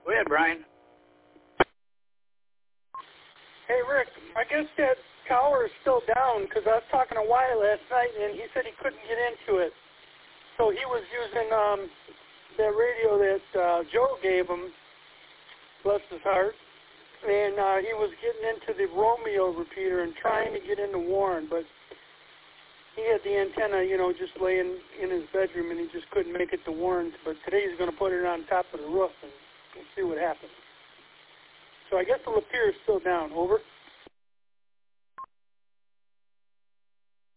Go ahead, Brian. Hey, Rick, I guess that tower is still down because I was talking to Wyatt last night, and he said he couldn't get into it. So he was using that radio that Joe gave him, bless his heart, and he was getting into the Romeo repeater and trying to get into Warren, but he had the antenna, just laying in his bedroom, and he just couldn't make it to Warren's. But today he's going to put it on top of the roof, and we'll see what happens. So I guess the Lapeer is still down. Over.